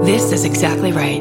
This is exactly right.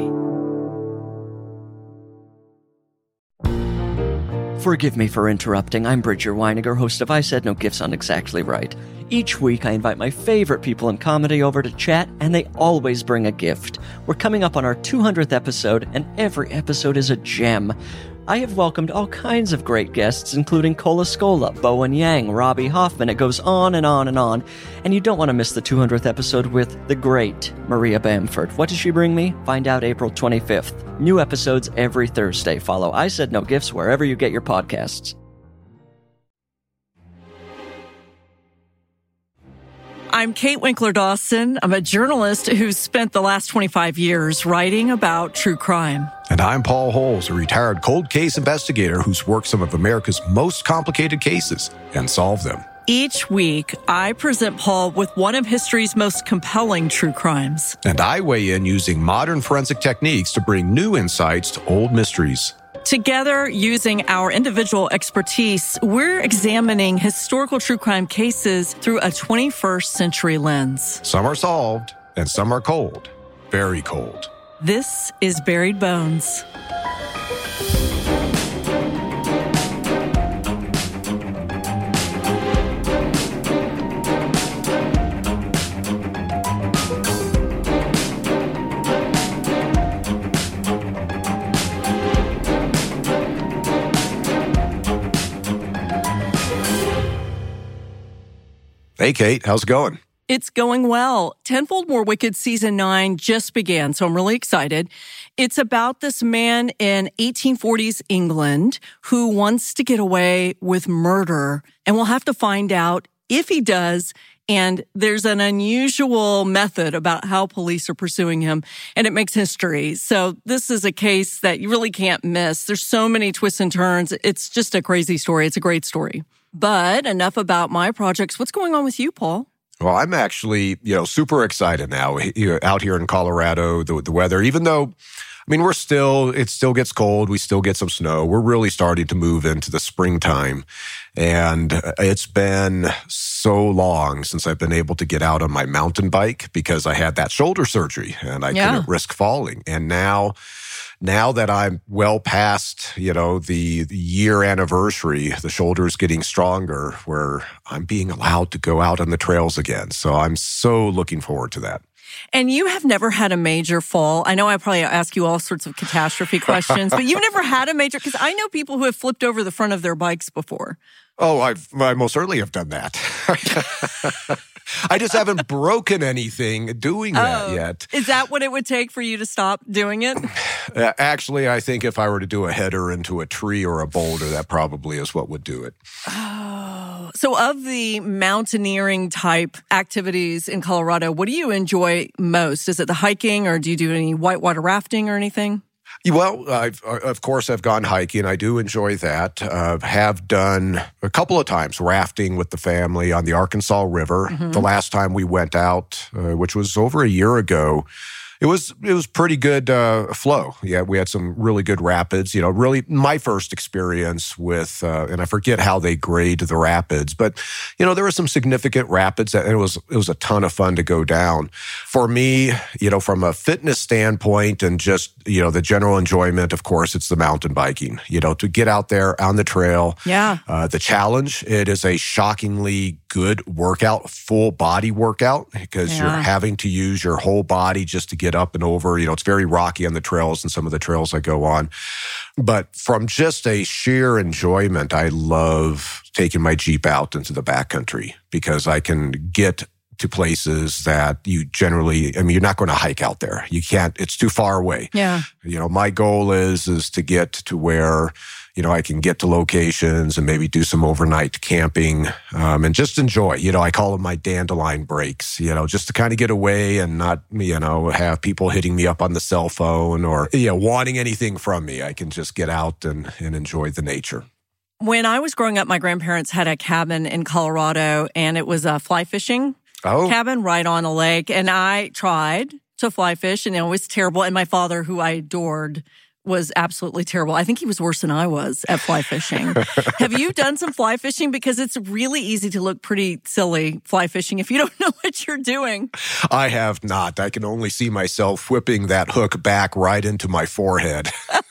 Forgive me for interrupting. I'm Bridger Weiniger, host of I Said No Gifts on Exactly Right. Each week, I invite my favorite people in comedy over to chat, and they always bring a gift. We're coming up on our 200th episode, and every episode is a gem. I have welcomed all kinds of great guests, including Cola Scola, Bowen Yang, Robbie Hoffman. It goes on and on and on. And you don't want to miss the 200th episode with the great Maria Bamford. What does she bring me? Find out April 25th. New episodes every Thursday. Follow I Said No Gifts wherever you get your podcasts. I'm Kate Winkler-Dawson. I'm a journalist who's spent the last 25 years writing about true crime. And I'm Paul Holes, a retired cold case investigator who's worked some of America's most complicated cases and solved them. Each week, I present Paul with one of history's most compelling true crimes. And I weigh in using modern forensic techniques to bring new insights to old mysteries. Together, using our individual expertise, we're examining historical true crime cases through a 21st century lens. Some are solved, and some are cold. Very cold. This is Buried Bones. Hey, Kate, how's it going? It's going well. Tenfold More Wicked Season 9 just began, so I'm really excited. It's about this man in 1840s England who wants to get away with murder, and we'll have to find out if he does. And there's an unusual method about how police are pursuing him, and it makes history. So this is a case that you really can't miss. There's so many twists and turns. It's just a crazy story. It's a great story. But enough about my projects. What's going on with you, Paul? Well, I'm actually, super excited now. Out here in Colorado, the weather, even though, it still gets cold. We still get some snow. We're really starting to move into the springtime. And it's been so long since I've been able to get out on my mountain bike because I had that shoulder surgery and I couldn't risk falling. And now that I'm well past, the year anniversary, the shoulder's getting stronger where I'm being allowed to go out on the trails again. So I'm so looking forward to that. And you have never had a major fall. I know I probably ask you all sorts of catastrophe questions, but you've never had a major, because I know people who have flipped over the front of their bikes before. Oh, I most certainly have done that. I just haven't broken anything doing that yet. Is that what it would take for you to stop doing it? Actually, I think if I were to do a header into a tree or a boulder, that probably is what would do it. Oh, so of the mountaineering type activities in Colorado, what do you enjoy most? Is it the hiking, or do you do any whitewater rafting or anything? Well, of course, I've gone hiking. I do enjoy that. Have done a couple of times rafting with the family on the Arkansas River. Mm-hmm. The last time we went out, which was over a year ago, it was pretty good flow. Yeah, we had some really good rapids. Really my first experience with, and I forget how they grade the rapids, but there were some significant rapids, and it was a ton of fun to go down. For me, from a fitness standpoint and just the general enjoyment, of course, it's the mountain biking. To get out there on the trail. Yeah. The challenge, it is a shockingly good workout, full body workout, because you're having to use your whole body just to get up and over. It's very rocky on the trails and some of the trails I go on. But from just a sheer enjoyment, I love taking my Jeep out into the backcountry because I can get to places that you generally, you're not going to hike out there. You can't, it's too far away. Yeah. My goal is to get to where, I can get to locations and maybe do some overnight camping, and just enjoy, I call them my dandelion breaks, just to kind of get away and not, have people hitting me up on the cell phone or, wanting anything from me. I can just get out and enjoy the nature. When I was growing up, my grandparents had a cabin in Colorado, and it was a fly fishing cabin right on a lake. And I tried to fly fish, and it was terrible. And my father, who I adored, was absolutely terrible. I think he was worse than I was at fly fishing. Have you done some fly fishing? Because it's really easy to look pretty silly fly fishing if you don't know what you're doing. I have not. I can only see myself whipping that hook back right into my forehead.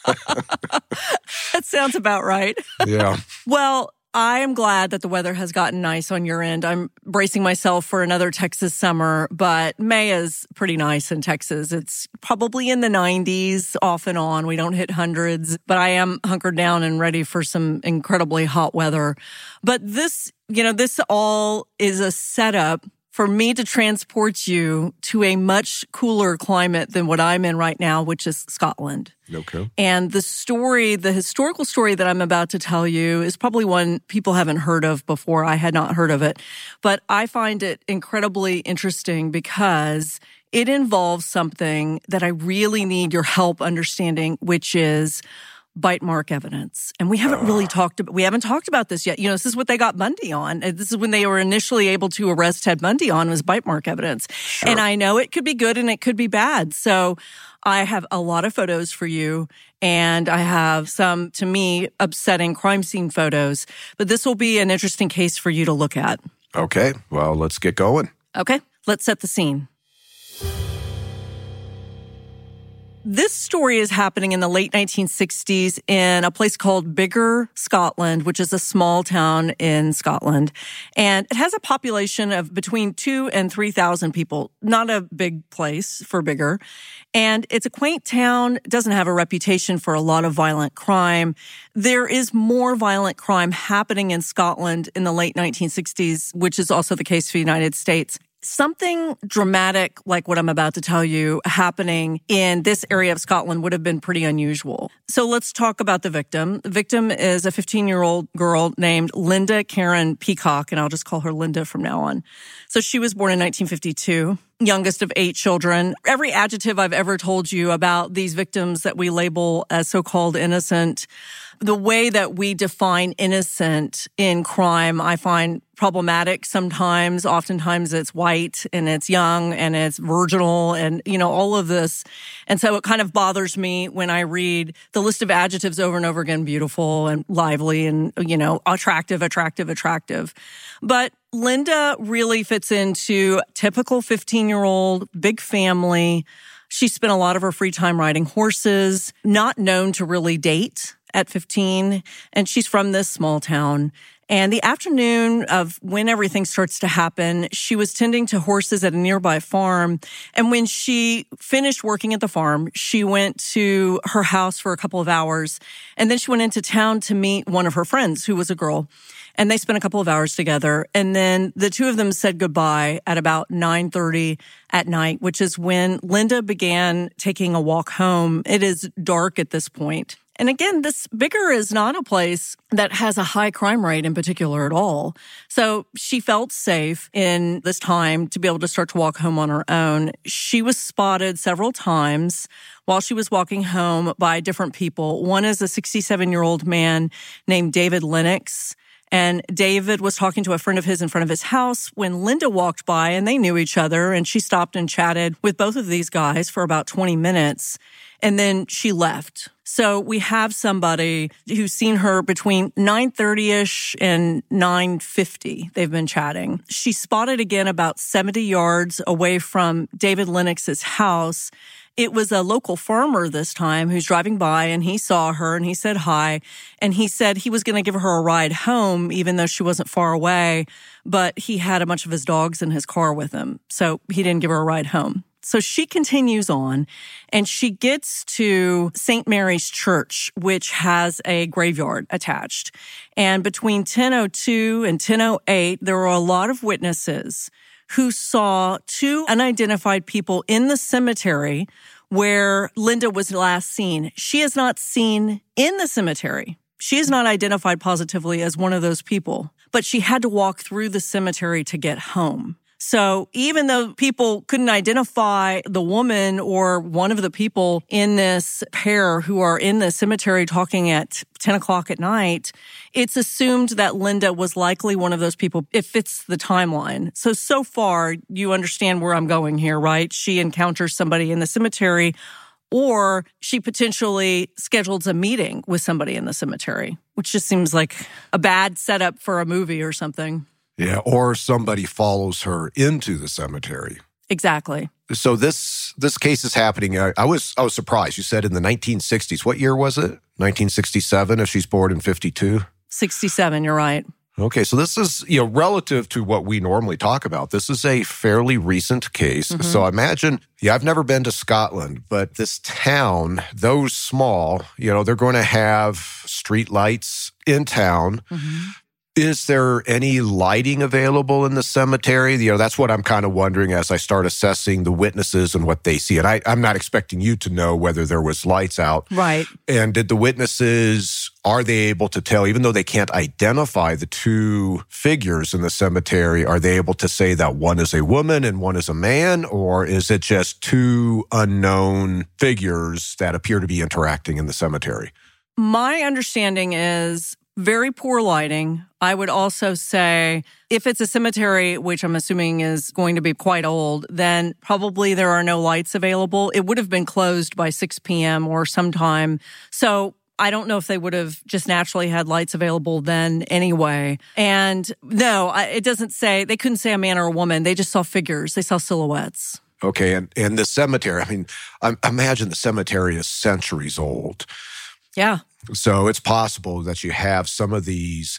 That sounds about right. Yeah. Well, I am glad that the weather has gotten nice on your end. I'm bracing myself for another Texas summer, but May is pretty nice in Texas. It's probably in the 90s off and on. We don't hit hundreds, but I am hunkered down and ready for some incredibly hot weather. But this all is a setup for me to transport you to a much cooler climate than what I'm in right now, which is Scotland. Okay. And the historical story that I'm about to tell you is probably one people haven't heard of before. I had not heard of it. But I find it incredibly interesting because it involves something that I really need your help understanding, which is bite mark evidence. And we haven't really talked about this yet. This is what they got Bundy on. This is when they were initially able to arrest Ted Bundy on, was bite mark evidence. Sure. And I know it could be good and it could be bad. So I have a lot of photos for you, and I have some, to me, upsetting crime scene photos. But this will be an interesting case for you to look at. Okay. Well, let's get going. Okay. Let's set the scene. This story is happening in the late 1960s in a place called Biggar, Scotland, which is a small town in Scotland. And it has a population of between 2,000 and 3,000 people. Not a big place for Biggar. And it's a quaint town. It doesn't have a reputation for a lot of violent crime. There is more violent crime happening in Scotland in the late 1960s, which is also the case for the United States. Something dramatic like what I'm about to tell you happening in this area of Scotland would have been pretty unusual. So let's talk about the victim. The victim is a 15-year-old girl named Linda Karen Peacock, and I'll just call her Linda from now on. So she was born in 1952. Youngest of 8 children. Every adjective I've ever told you about these victims that we label as so-called innocent, the way that we define innocent in crime, I find problematic sometimes. Oftentimes it's white and it's young and it's virginal and, all of this. And so it kind of bothers me when I read the list of adjectives over and over again, beautiful and lively and, attractive. But Linda really fits into typical 15-year-old, big family. She spent a lot of her free time riding horses, not known to really date at 15, and she's from this small town. And the afternoon of when everything starts to happen, she was tending to horses at a nearby farm. And when she finished working at the farm, she went to her house for a couple of hours. And then she went into town to meet one of her friends who was a girl. And they spent a couple of hours together. And then the two of them said goodbye at about 9:30 at night, which is when Linda began taking a walk home. It is dark at this point. And again, this Biggar is not a place that has a high crime rate in particular at all. So she felt safe in this time to be able to start to walk home on her own. She was spotted several times while she was walking home by different people. One is a 67-year-old man named David Lennox. And David was talking to a friend of his in front of his house when Linda walked by, and they knew each other, and she stopped and chatted with both of these guys for about 20 minutes, and then she left. So we have somebody who's seen her between 9:30-ish and 9:50. They've been chatting. She's spotted again about 70 yards away from David Lennox's house. It was a local farmer this time who's driving by, and he saw her and he said hi. And he said he was going to give her a ride home, even though she wasn't far away, but he had a bunch of his dogs in his car with him. So he didn't give her a ride home. So she continues on, and she gets to St. Mary's Church, which has a graveyard attached. And between 10:02 and 10:08, there were a lot of witnesses who saw 2 unidentified people in the cemetery where Linda was last seen. She is not seen in the cemetery. She is not identified positively as one of those people, but she had to walk through the cemetery to get home. So even though people couldn't identify the woman or one of the people in this pair who are in the cemetery talking at 10 o'clock at night, it's assumed that Linda was likely one of those people. It fits the timeline. So far, you understand where I'm going here, right? She encounters somebody in the cemetery or she potentially schedules a meeting with somebody in the cemetery, which just seems like a bad setup for a movie or something. Yeah, or somebody follows her into the cemetery. Exactly. So this case is happening. I was surprised. You said in the 1960s. What year was it? 1967, if she's born in 52? 67, you're right. Okay, so this is, relative to what we normally talk about, this is a fairly recent case. Mm-hmm. So imagine, I've never been to Scotland, but this town, though small, they're going to have street lights in town. Mm-hmm. Is there any lighting available in the cemetery? That's what I'm kind of wondering as I start assessing the witnesses and what they see. And I'm not expecting you to know whether there was lights out. Right. And did the witnesses, are they able to tell, even though they can't identify the two figures in the cemetery, are they able to say that one is a woman and one is a man? Or is it just two unknown figures that appear to be interacting in the cemetery? My understanding is very poor lighting. I would also say if it's a cemetery, which I'm assuming is going to be quite old, then probably there are no lights available. It would have been closed by 6 p.m. or sometime. So I don't know if they would have just naturally had lights available then anyway. And no, it doesn't say, they couldn't say a man or a woman. They just saw figures. They saw silhouettes. Okay. And the cemetery, I imagine the cemetery is centuries old. Yeah. So it's possible that you have some of these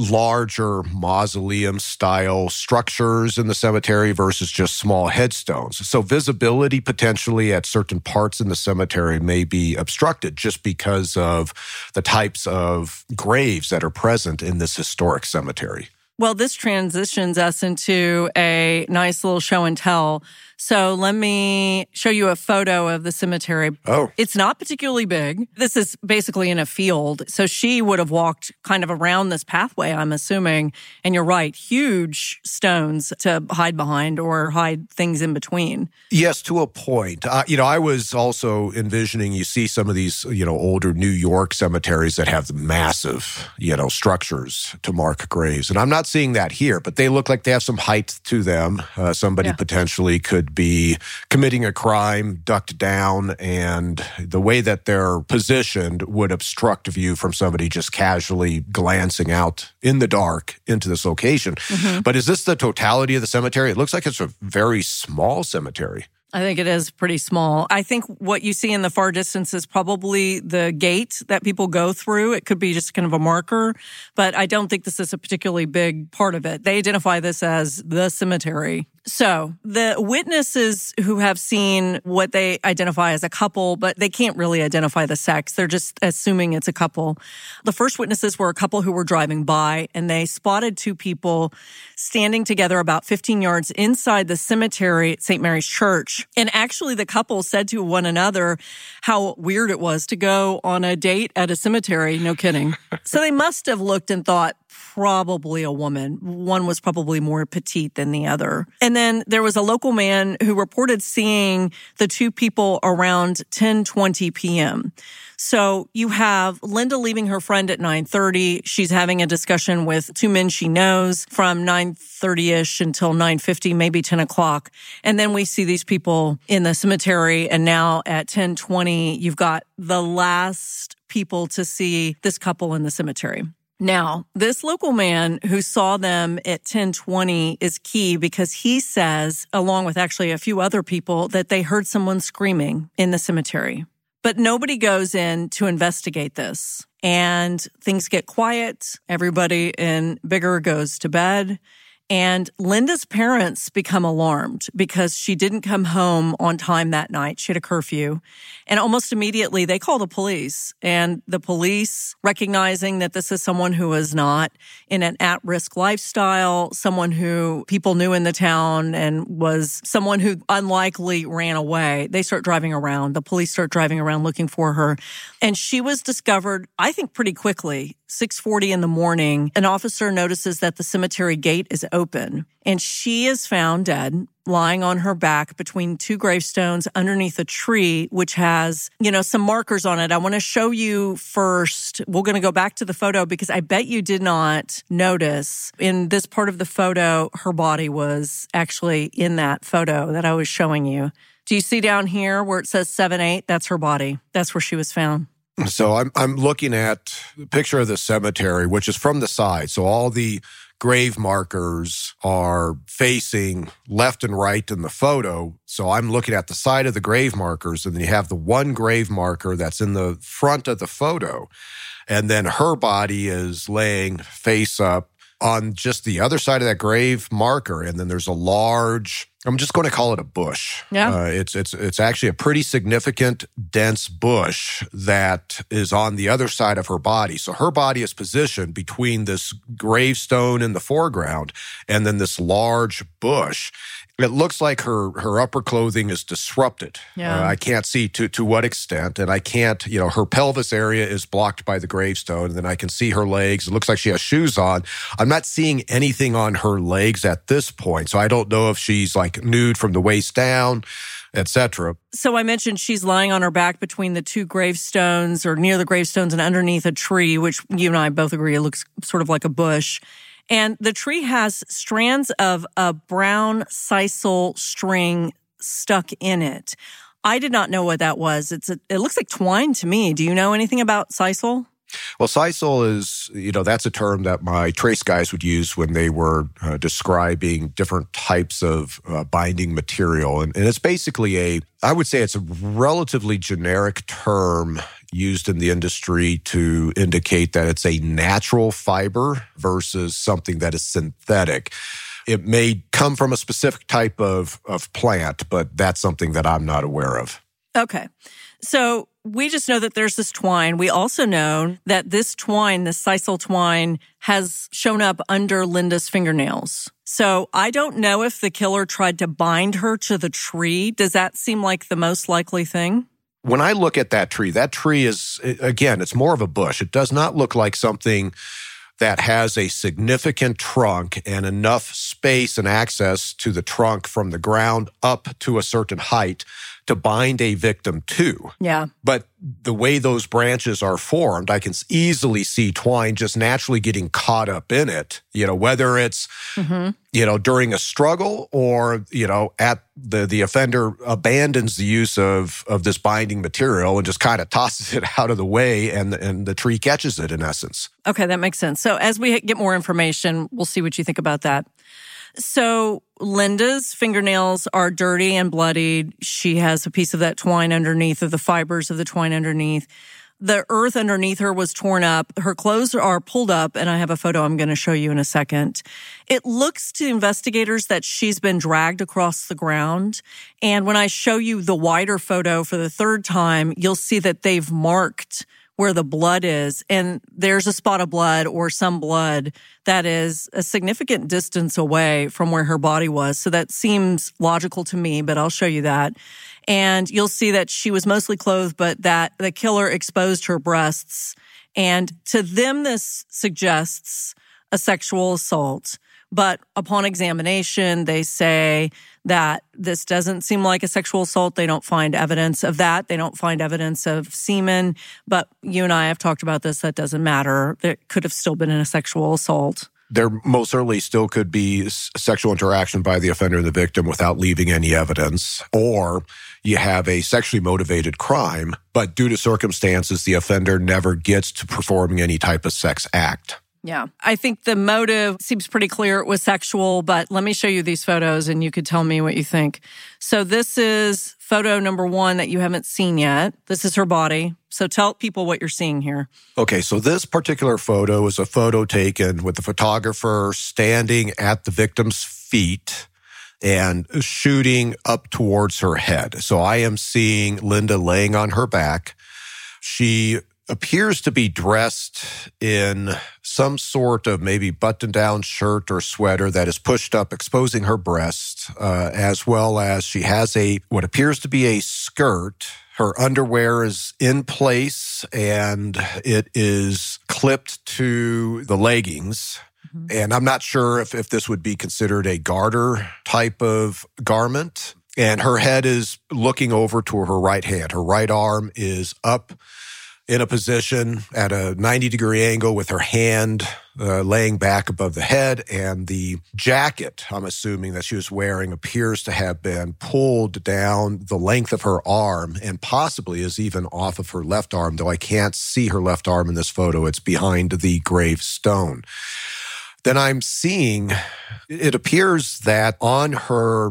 larger mausoleum-style structures in the cemetery versus just small headstones. So visibility potentially at certain parts in the cemetery may be obstructed just because of the types of graves that are present in this historic cemetery. Well, this transitions us into a nice little show and tell. So let me show you a photo of the cemetery. Oh. It's not particularly big. This is basically in a field. So she would have walked kind of around this pathway, I'm assuming. And you're right, huge stones to hide behind or hide things in between. Yes, to a point. I was also envisioning, you see some of these, older New York cemeteries that have massive, structures to mark graves. And I'm not seeing that here, but they look like they have some height to them. Somebody potentially could be committing a crime, ducked down, and the way that they're positioned would obstruct view from somebody just casually glancing out in the dark into this location. Mm-hmm. But is this the totality of the cemetery? It looks like it's a very small cemetery. I think it is pretty small. I think what you see in the far distance is probably the gate that people go through. It could be just kind of a marker, but I don't think this is a particularly big part of it. They identify this as the cemetery. So the witnesses who have seen what they identify as a couple, but they can't really identify the sex. They're just assuming it's a couple. The first witnesses were a couple who were driving by, and they spotted two people standing together about 15 yards inside the cemetery at St. Mary's Church. And actually, the couple said to one another how weird it was to go on a date at a cemetery. No kidding. So they must have looked and thought, probably a woman. One was probably more petite than the other. And then there was a local man who reported seeing the two people around 10:20 p.m. So you have Linda leaving her friend at 9:30. She's having a discussion with two men she knows from 9:30-ish until 9:50, maybe 10 o'clock. And then we see these people in the cemetery. And now at 10:20, you've got the last people to see this couple in the cemetery. Now, this local man who saw them at 10:20 is key because he says, along with actually a few other people, that they heard someone screaming in the cemetery. But nobody goes in to investigate this. And things get quiet. Everybody in Biggar goes to bed. And Linda's parents become alarmed because she didn't come home on time that night. She had a curfew. And almost immediately they call the police. And the police, recognizing that this is someone who is not in an at-risk lifestyle, someone who people knew in the town and was someone who unlikely ran away, they start driving around. The police start driving around looking for her. And she was discovered, I think, pretty quickly. 6:40 in the morning, an officer notices that the cemetery gate is open, and she is found dead, lying on her back between two gravestones underneath a tree, which has, some markers on it. I want to show you first. We're going to go back to the photo because I bet you did not notice in this part of the photo, her body was actually in that photo that I was showing you. Do you see down here where it says 7-8? That's her body. That's where she was found. So I'm looking at the picture of the cemetery, which is from the side. So all the grave markers are facing left and right in the photo. So I'm looking at the side of the grave markers, and then you have the one grave marker that's in the front of the photo. And then her body is laying face up on just the other side of that grave marker. And then there's a large, I'm just going to call it a bush. Yeah. It's actually a pretty significant, dense bush that is on the other side of her body. So her body is positioned between this gravestone in the foreground and then this large bush. It looks like her upper clothing is disrupted. Yeah. I can't see to what extent, and I can't, her pelvis area is blocked by the gravestone, and then I can see her legs. It looks like she has shoes on. I'm not seeing anything on her legs at this point, so I don't know if she's like nude from the waist down, etc. So I mentioned she's lying on her back between the two gravestones or near the gravestones and underneath a tree, which you and I both agree it looks sort of like a bush. And the tree has strands of a brown sisal string stuck in it. I did not know what that was. It looks like twine to me. Do you know anything about sisal? Well, sisal is, that's a term that my trace guys would use when they were describing different types of binding material. And it's basically I would say it's a relatively generic term used in the industry to indicate that it's a natural fiber versus something that is synthetic. It may come from a specific type of plant, but that's something that I'm not aware of. Okay. So we just know that there's this twine. We also know that this twine, this sisal twine, has shown up under Linda's fingernails. So I don't know if the killer tried to bind her to the tree. Does that seem like the most likely thing? When I look at that tree is, again, it's more of a bush. It does not look like something that has a significant trunk and enough space and access to the trunk from the ground up to a certain height to bind a victim to. Yeah. But the way those branches are formed, I can easily see twine just naturally getting caught up in it, whether it's, during a struggle or, at the offender abandons the use of this binding material and just kind of tosses it out of the way and the tree catches it in essence. Okay, that makes sense. So as we get more information, we'll see what you think about that. So Linda's fingernails are dirty and bloodied. She has a piece of that twine underneath, of the fibers of the twine underneath. The earth underneath her was torn up. Her clothes are pulled up, and I have a photo I'm going to show you in a second. It looks to investigators that she's been dragged across the ground. And when I show you the wider photo for the third time, you'll see that they've marked where the blood is, and there's a spot of blood or some blood that is a significant distance away from where her body was. So that seems logical to me, but I'll show you that. And you'll see that she was mostly clothed, but that the killer exposed her breasts. And to them, this suggests a sexual assault. But upon examination, they say that this doesn't seem like a sexual assault. They don't find evidence of that. They don't find evidence of semen. But you and I have talked about this. That doesn't matter. It could have still been a sexual assault. There most certainly still could be sexual interaction by the offender and the victim without leaving any evidence. Or you have a sexually motivated crime, but due to circumstances, the offender never gets to performing any type of sex act. Yeah. I think the motive seems pretty clear. It was sexual, but let me show you these photos and you could tell me what you think. So this is photo number 1 that you haven't seen yet. This is her body. So tell people what you're seeing here. Okay, so this particular photo is a photo taken with the photographer standing at the victim's feet and shooting up towards her head. So I am seeing Linda laying on her back. She appears to be dressed in some sort of maybe button-down shirt or sweater that is pushed up, exposing her breasts, as well as she has what appears to be a skirt. Her underwear is in place and it is clipped to the leggings. Mm-hmm. And I'm not sure if this would be considered a garter type of garment. And her head is looking over to her right hand. Her right arm is up in a position at a 90-degree angle with her hand laying back above the head, and the jacket, I'm assuming, that she was wearing appears to have been pulled down the length of her arm and possibly is even off of her left arm, though I can't see her left arm in this photo. It's behind the gravestone. Then I'm seeing, it appears that on her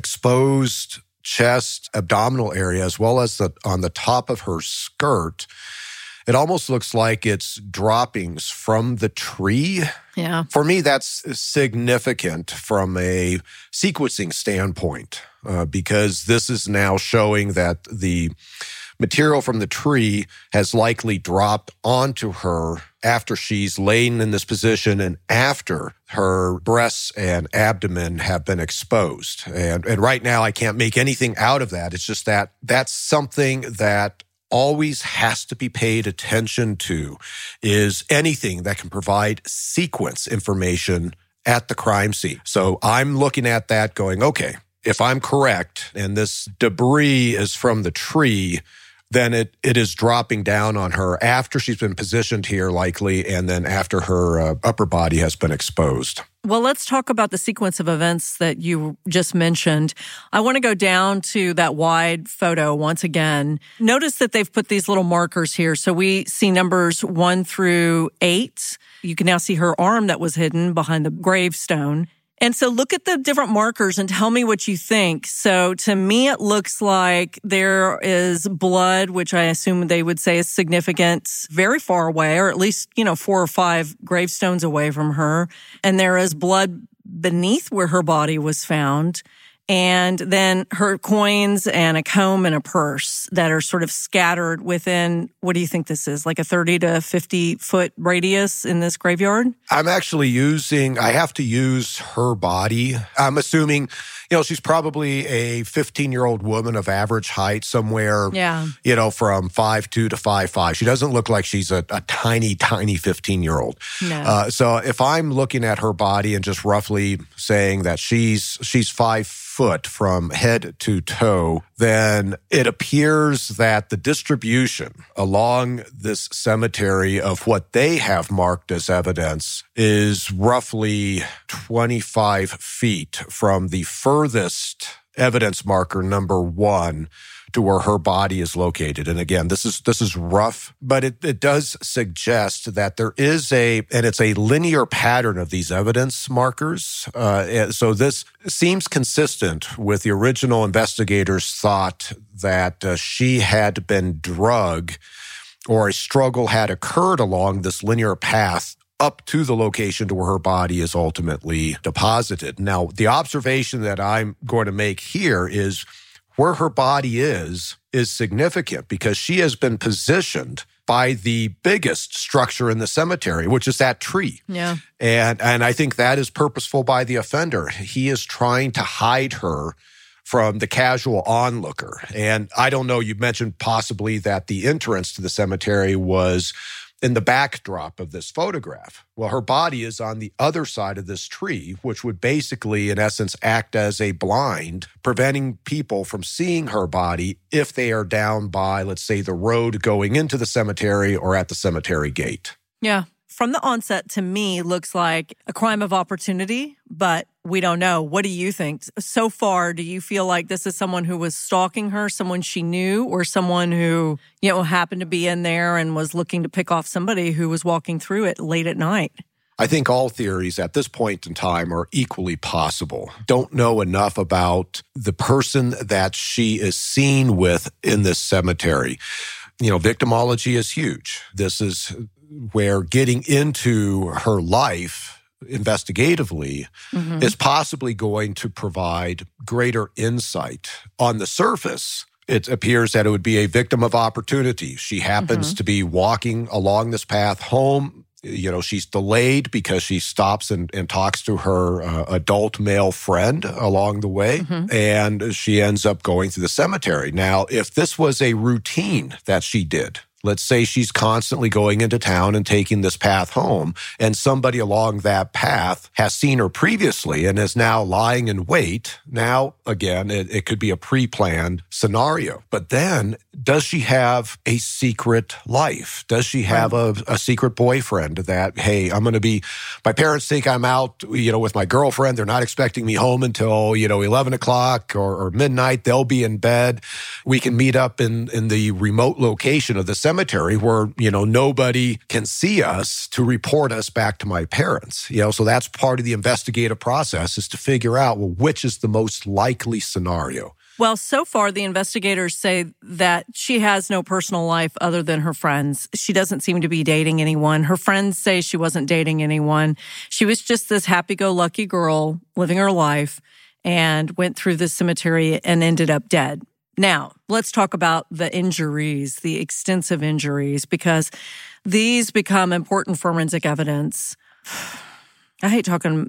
exposed chest, abdominal area, as well as on the top of her skirt, it almost looks like it's droppings from the tree. Yeah. For me, that's significant from a sequencing standpoint, because this is now showing that the material from the tree has likely dropped onto her after she's lain in this position and after her breasts and abdomen have been exposed. And right now, I can't make anything out of that. It's just that that's something that always has to be paid attention to, is anything that can provide sequence information at the crime scene. So I'm looking at that going, okay, if I'm correct and this debris is from the tree, then it is dropping down on her after she's been positioned here likely, and then after her upper body has been exposed. Well, let's talk about the sequence of events that you just mentioned. I want to go down to that wide photo once again. Notice that they've put these little markers here. So we see numbers 1 through 8. You can now see her arm that was hidden behind the gravestone. And so look at the different markers and tell me what you think. So to me, it looks like there is blood, which I assume they would say is significant, very far away, or at least, 4 or 5 gravestones away from her. And there is blood beneath where her body was found. And then her coins and a comb and a purse that are sort of scattered within, what do you think this is, like a 30 to 50 foot radius in this graveyard? I'm actually I have to use her body. I'm assuming, she's probably a 15-year-old woman of average height, somewhere, from 5'2" to 5'5". She doesn't look like she's a tiny, tiny 15-year-old. No. So if I'm looking at her body and just roughly saying that she's 5 foot from head to toe, then it appears that the distribution along this cemetery of what they have marked as evidence is roughly 25 feet from the furthest evidence marker, number 1, to where her body is located. And again, this is rough, but it does suggest that there is it's a linear pattern of these evidence markers. So this seems consistent with the original investigators' thought that she had been drugged or a struggle had occurred along this linear path up to the location to where her body is ultimately deposited. Now, the observation that I'm going to make here is where her body is significant because she has been positioned by the biggest structure in the cemetery, which is that tree. Yeah. And I think that is purposeful by the offender. He is trying to hide her from the casual onlooker. And I don't know, you mentioned possibly that the entrance to the cemetery was in the backdrop of this photograph. Well, her body is on the other side of this tree, which would basically, in essence, act as a blind, preventing people from seeing her body if they are down by, let's say, the road going into the cemetery or at the cemetery gate. Yeah. From the onset, to me, looks like a crime of opportunity, but we don't know. What do you think? So far, do you feel like this is someone who was stalking her, someone she knew, or someone who, happened to be in there and was looking to pick off somebody who was walking through it late at night? I think all theories at this point in time are equally possible. Don't know enough about the person that she is seen with in this cemetery. Victimology is huge. This is where getting into her life investigatively is possibly going to provide greater insight. On the surface, it appears that it would be a victim of opportunity. She happens to be walking along this path home. She's delayed because she stops and talks to her adult male friend along the way, and she ends up going to the cemetery. Now, if this was a routine that she did, Let's say she's constantly going into town and taking this path home, and somebody along that path has seen her previously and is now lying in wait. Now, again, it could be a pre-planned scenario. But then, does she have a secret life? Does she have a secret boyfriend that, hey, my parents think I'm out, with my girlfriend. They're not expecting me home until, 11 o'clock or midnight. They'll be in bed. We can meet up in the remote location of the cemetery where, nobody can see us to report us back to my parents. So that's part of the investigative process, is to figure out, which is the most likely scenario. Well, so far, the investigators say that she has no personal life other than her friends. She doesn't seem to be dating anyone. Her friends say she wasn't dating anyone. She was just this happy-go-lucky girl living her life and went through the cemetery and ended up dead. Now, let's talk about the injuries, the extensive injuries, because these become important forensic evidence. I hate talking,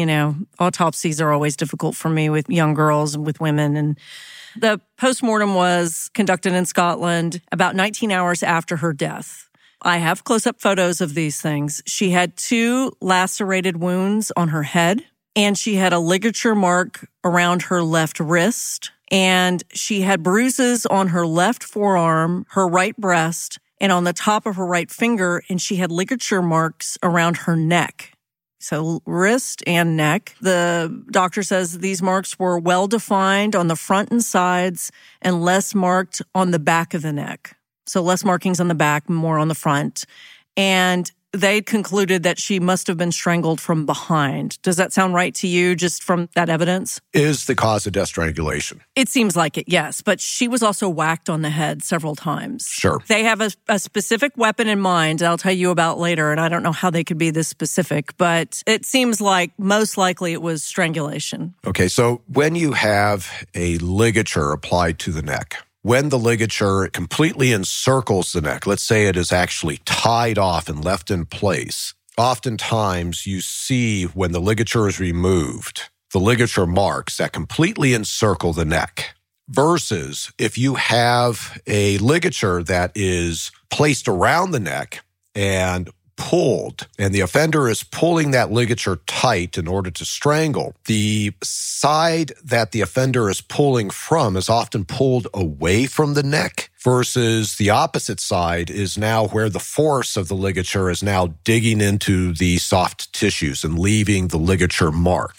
autopsies are always difficult for me with young girls and with women. And the postmortem was conducted in Scotland about 19 hours after her death. I have close-up photos of these things. She had 2 lacerated wounds on her head, and she had a ligature mark around her left wrist, and she had bruises on her left forearm, her right breast, and on the top of her right finger, and she had ligature marks around her neck. So wrist and neck. The doctor says these marks were well defined on the front and sides and less marked on the back of the neck. So less markings on the back, more on the front. And they concluded that she must have been strangled from behind. Does that sound right to you, just from that evidence? Is the cause of death strangulation? It seems like it, yes. But she was also whacked on the head several times. Sure. They have a specific weapon in mind I'll tell you about later, and I don't know how they could be this specific, but it seems like most likely it was strangulation. Okay, so when you have a ligature applied to the neck, when the ligature completely encircles the neck, let's say it is actually tied off and left in place, oftentimes you see when the ligature is removed, the ligature marks that completely encircle the neck. Versus if you have a ligature that is placed around the neck and pulled, and the offender is pulling that ligature tight in order to strangle, the side that the offender is pulling from is often pulled away from the neck, versus the opposite side is now where the force of the ligature is now digging into the soft tissues and leaving the ligature mark.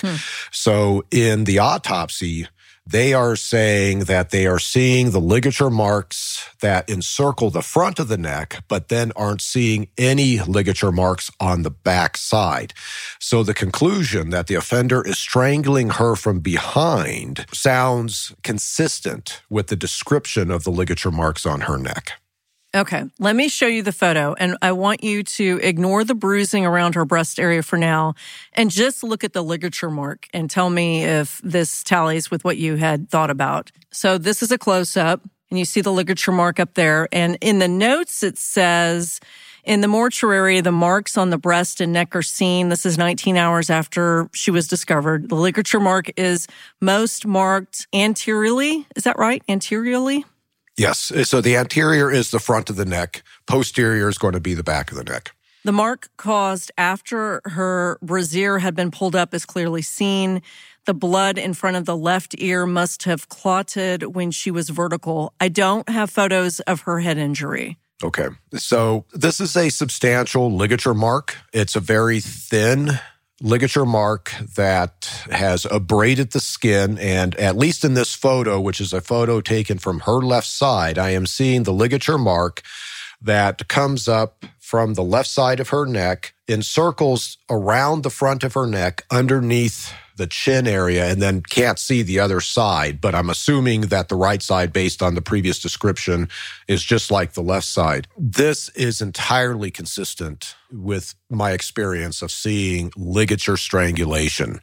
So in the autopsy, they are saying that they are seeing the ligature marks that encircle the front of the neck, but then aren't seeing any ligature marks on the back side. So the conclusion that the offender is strangling her from behind sounds consistent with the description of the ligature marks on her neck. Okay, let me show you the photo, and I want you to ignore the bruising around her breast area for now and just look at the ligature mark and tell me if this tallies with what you had thought about. So this is a close-up, and you see the ligature mark up there, and in the notes it says, in the mortuary, the marks on the breast and neck are seen. This is 19 hours after she was discovered. The ligature mark is most marked anteriorly. Is that right? Anteriorly? Yes. So the anterior is the front of the neck. Posterior is going to be the back of the neck. The mark caused after her brassiere had been pulled up is clearly seen. The blood in front of the left ear must have clotted when she was vertical. I don't have photos of her head injury. Okay. So this is a substantial ligature mark. It's a very thin ligature mark that has abraded the skin, and at least in this photo, which is a photo taken from her left side, I am seeing the ligature mark that comes up from the left side of her neck, encircles around the front of her neck, underneath the chin area, and then can't see the other side. But I'm assuming that the right side, based on the previous description, is just like the left side. This is entirely consistent with my experience of seeing ligature strangulation.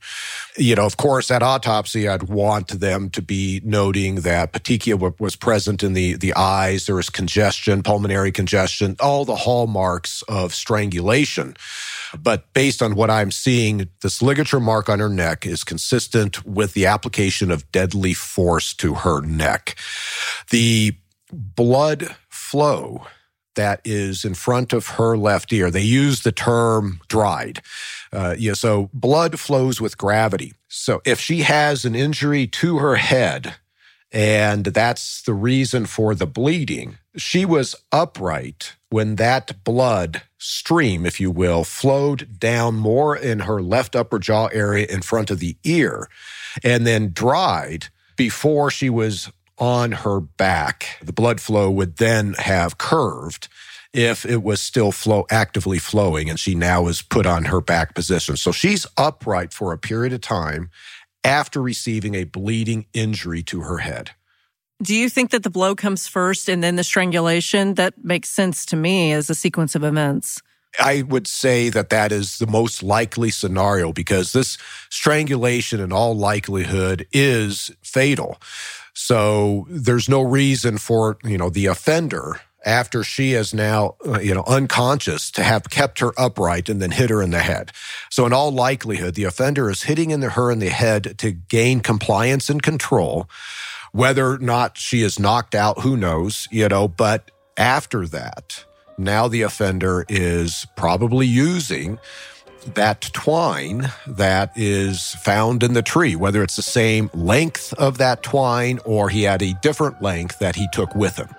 Of course, at autopsy, I'd want them to be noting that petechia was present in the eyes. There was congestion, pulmonary congestion, all the hallmarks of strangulation. But based on what I'm seeing, this ligature mark on her neck is consistent with the application of deadly force to her neck. The blood flow that is in front of her left ear. They use the term dried. So blood flows with gravity. So if she has an injury to her head, and that's the reason for the bleeding, she was upright when that blood stream, if you will, flowed down more in her left upper jaw area in front of the ear, and then dried before she was on her back. The blood flow would then have curved if it was still actively flowing, and she now is put on her back position. So she's upright for a period of time after receiving a bleeding injury to her head. Do you think that the blow comes first and then the strangulation? That makes sense to me as a sequence of events. I would say that is the most likely scenario, because this strangulation in all likelihood is fatal. So there's no reason for, the offender, after she is now, unconscious, to have kept her upright and then hit her in the head. So in all likelihood, the offender is hitting her in the head to gain compliance and control. Whether or not she is knocked out, who knows, but after that, now the offender is probably using that twine that is found in the tree, whether it's the same length of that twine or he had a different length that he took with him.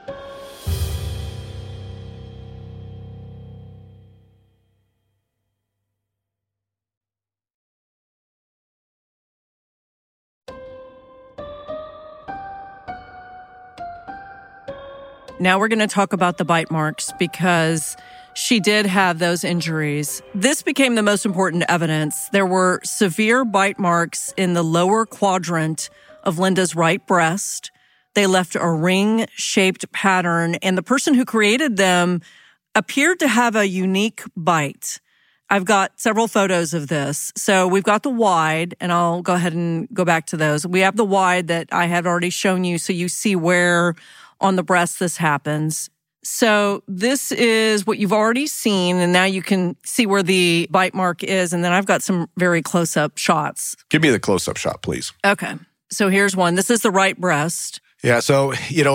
Now we're going to talk about the bite marks, because she did have those injuries. This became the most important evidence. There were severe bite marks in the lower quadrant of Linda's right breast. They left a ring-shaped pattern, and the person who created them appeared to have a unique bite. I've got several photos of this. So we've got the wide, and I'll go ahead and go back to those. We have the wide that I had already shown you, so you see where on the breast this happens. So this is what you've already seen, and now you can see where the bite mark is, and then I've got some very close-up shots. Give me the close-up shot, please. Okay. So here's one. This is the right breast. Yeah, so,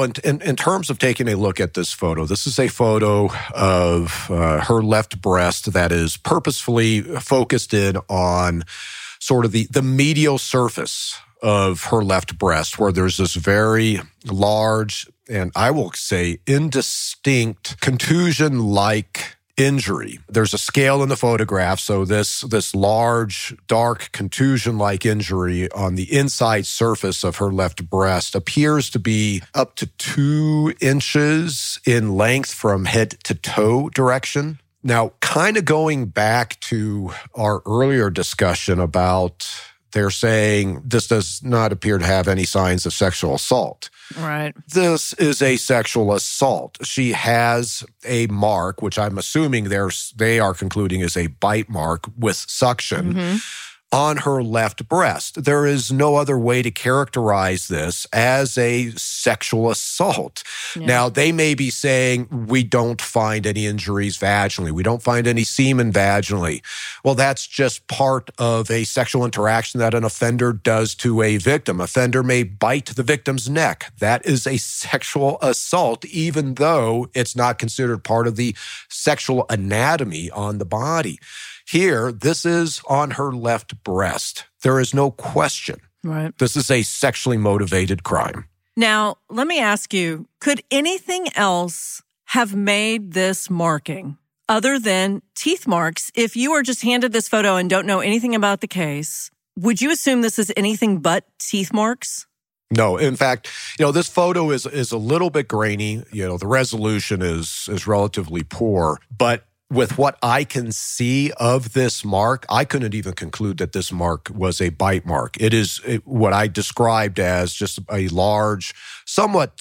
in terms of taking a look at this photo, this is a photo of her left breast that is purposefully focused in on sort of the medial surface of her left breast, where there's this very large, and I will say indistinct, contusion-like injury. There's a scale in the photograph, so this large, dark, contusion-like injury on the inside surface of her left breast appears to be up to 2 inches in length from head to toe direction. Now, kind of going back to our earlier discussion about they're saying this does not appear to have any signs of sexual assault. Right. This is a sexual assault. She has a mark, which I'm assuming they are concluding is a bite mark with suction on her left breast. There is no other way to characterize this as a sexual assault. Yeah. Now, they may be saying, we don't find any injuries vaginally. We don't find any semen vaginally. Well, that's just part of a sexual interaction that an offender does to a victim. Offender may bite the victim's neck. That is a sexual assault, even though it's not considered part of the sexual anatomy on the body. Here, this is on her left breast. There is no question. Right. This is a sexually motivated crime. Now, let me ask you, could anything else have made this marking other than teeth marks? If you are just handed this photo and don't know anything about the case, would you assume this is anything but teeth marks? No. In fact, this photo is a little bit grainy. The resolution is relatively poor, but with what I can see of this mark, I couldn't even conclude that this mark was a bite mark. It is what I described as just a large, somewhat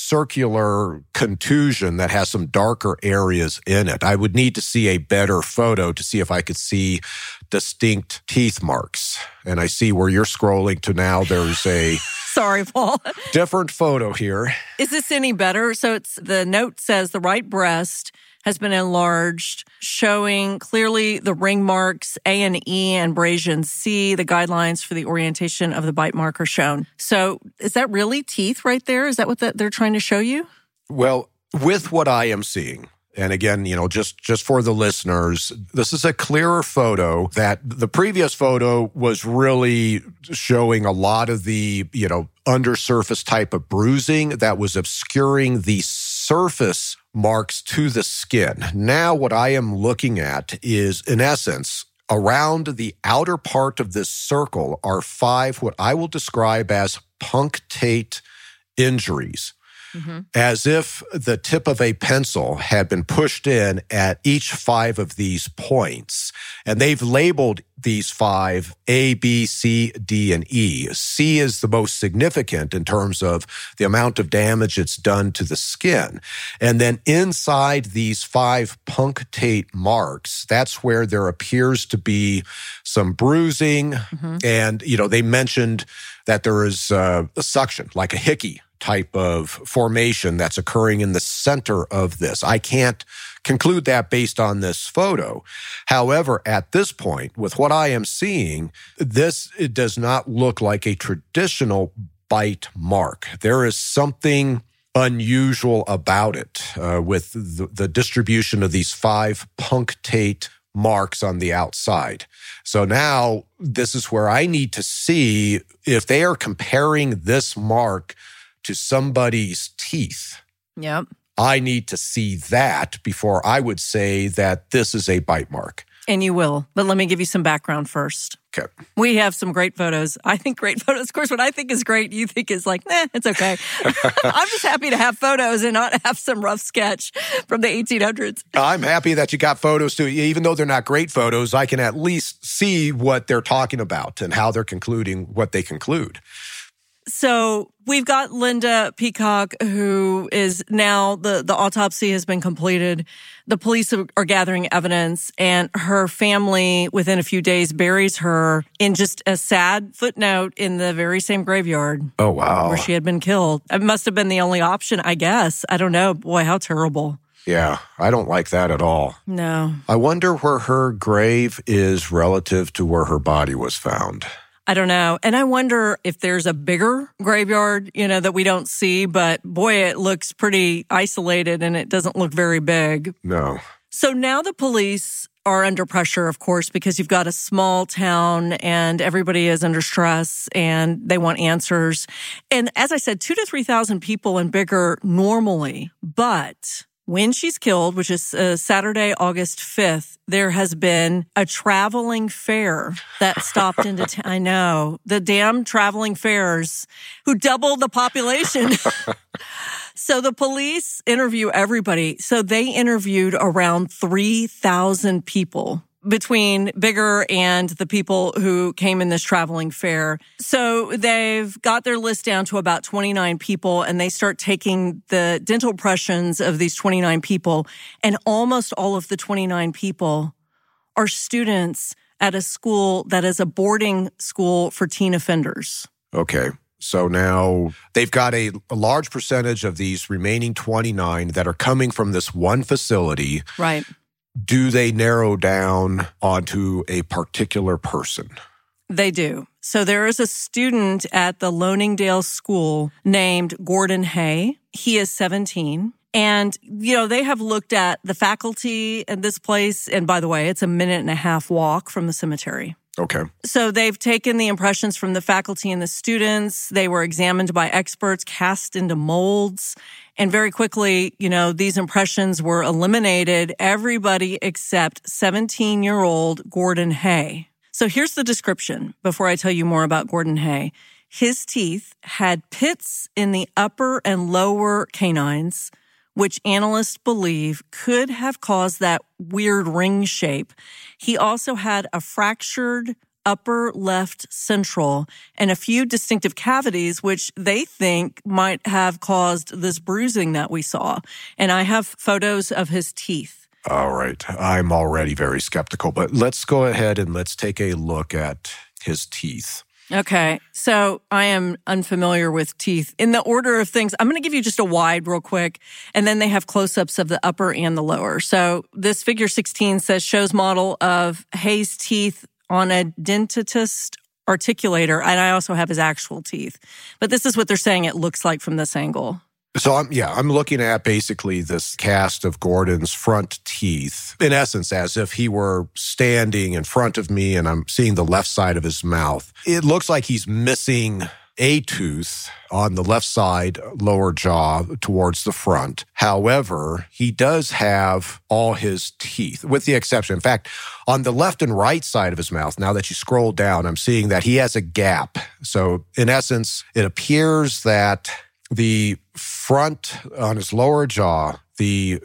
circular contusion that has some darker areas in it. I would need to see a better photo to see if I could see distinct teeth marks. And I see where you're scrolling to now. There's a Sorry, Paul. different photo here. Is this any better? So the note says the right breast has been enlarged, showing clearly the ring marks A and E and abrasion C. The guidelines for the orientation of the bite mark are shown. So is that really teeth right there? Is that what they're trying to show you? Well, with what I am seeing, And again, just for the listeners, this is a clearer photo. That the previous photo was really showing a lot of the, undersurface type of bruising that was obscuring the surface marks to the skin. Now what I am looking at is, in essence, around the outer part of this circle are 5 what I will describe as punctate injuries. As if the tip of a pencil had been pushed in at each 5 of these points. And they've labeled these 5 A, B, C, D, and E. C is the most significant in terms of the amount of damage it's done to the skin. And then inside these 5 punctate marks, that's where there appears to be some bruising. And, they mentioned that there is a suction, like a hickey type of formation that's occurring in the center of this. I can't conclude that based on this photo. However, at this point, with what I am seeing, it does not look like a traditional bite mark. There is something unusual about it with the distribution of these 5 punctate marks on the outside. So now this is where I need to see if they are comparing this mark to somebody's teeth. Yep. I need to see that before I would say that this is a bite mark. And you will. But let me give you some background first. Okay. We have some great photos. I think great photos. Of course, what I think is great, you think is like, it's okay. I'm just happy to have photos and not have some rough sketch from the 1800s. I'm happy that you got photos too. Even though they're not great photos, I can at least see what they're talking about and how they're concluding what they conclude. So we've got Linda Peacock, who is now, the autopsy has been completed. The police are gathering evidence, and her family, within a few days, buries her in just a sad footnote in the very same graveyard. Oh, wow. Where she had been killed. It must have been the only option, I guess. I don't know. Boy, how terrible. Yeah, I don't like that at all. No. I wonder where her grave is relative to where her body was found. I don't know. And I wonder if there's a bigger graveyard, that we don't see. But boy, it looks pretty isolated and it doesn't look very big. No. So now the police are under pressure, of course, because you've got a small town and everybody is under stress and they want answers. And as I said, 2,000 to 3,000 people in Biggar normally. But when she's killed, which is Saturday, August 5th, there has been a traveling fair that stopped into town. I know. The damn traveling fairs who doubled the population. So the police interview everybody. So they interviewed around 3,000 people between Biggar and the people who came in this traveling fair. So they've got their list down to about 29 people, and they start taking the dental impressions of these 29 people. And almost all of the 29 people are students at a school that is a boarding school for teen offenders. Okay. So now they've got a large percentage of these remaining 29 that are coming from this one facility. Right. Do they narrow down onto a particular person? They do. So there is a student at the Lowningdale School named Gordon Hay. He is 17. And, they have looked at the faculty in this place. And by the way, it's a 1.5-minute walk from the cemetery. Okay. So they've taken the impressions from the faculty and the students. They were examined by experts, cast into molds. And very quickly, these impressions were eliminated. Everybody except 17-year-old Gordon Hay. So here's the description before I tell you more about Gordon Hay. His teeth had pits in the upper and lower canines, which analysts believe could have caused that weird ring shape. He also had a fractured upper left central and a few distinctive cavities, which they think might have caused this bruising that we saw. And I have photos of his teeth. All right. I'm already very skeptical, but let's go ahead and let's take a look at his teeth. Okay, so I am unfamiliar with teeth. In the order of things, I'm going to give you just a wide real quick, and then they have close-ups of the upper and the lower. So this figure 16 shows model of Hay's teeth on a dentist articulator, and I also have his actual teeth. But this is what they're saying it looks like from this angle. So I'm looking at basically this cast of Gordon's front teeth, in essence, as if he were standing in front of me and I'm seeing the left side of his mouth. It looks like he's missing a tooth on the left side, lower jaw towards the front. However, he does have all his teeth, with the exception. In fact, on the left and right side of his mouth, now that you scroll down, I'm seeing that he has a gap. So in essence, it appears that the front on his lower jaw, the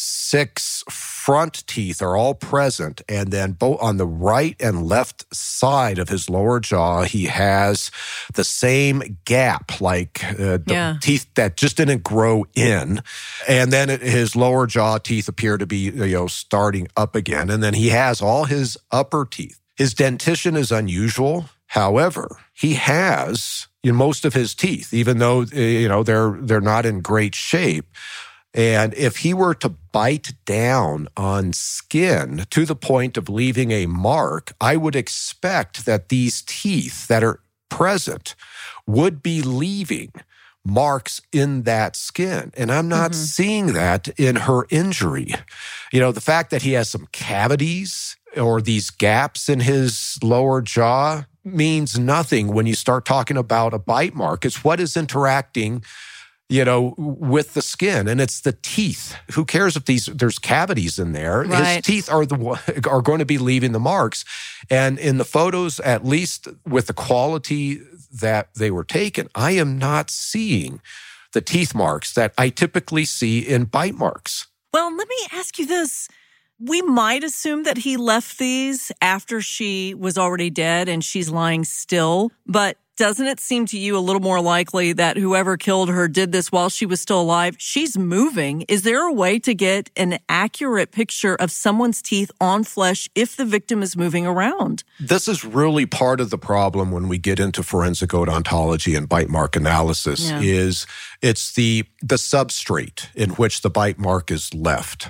6 front teeth are all present. And then both on the right and left side of his lower jaw, he has the same gap, like the teeth that just didn't grow in. And then his lower jaw teeth appear to be, starting up again. And then he has all his upper teeth. His dentition is unusual. However, he has most of his teeth, even though, they're not in great shape. And if he were to bite down on skin to the point of leaving a mark, I would expect that these teeth that are present would be leaving marks in that skin. And I'm not seeing that in her injury. The fact that he has some cavities or these gaps in his lower jaw means nothing when you start talking about a bite mark. It's what is interacting with the skin, and it's the teeth. Who cares if there's cavities in there? Right. His teeth are going to be leaving the marks. And in the photos, at least with the quality that they were taken, I am not seeing the teeth marks that I typically see in bite marks. Well, let me ask you this. We might assume that he left these after she was already dead and she's lying still, but doesn't it seem to you a little more likely that whoever killed her did this while she was still alive? She's moving. Is there a way to get an accurate picture of someone's teeth on flesh if the victim is moving around? This is really part of the problem when we get into forensic odontology and bite mark analysis is it's the substrate in which the bite mark is left.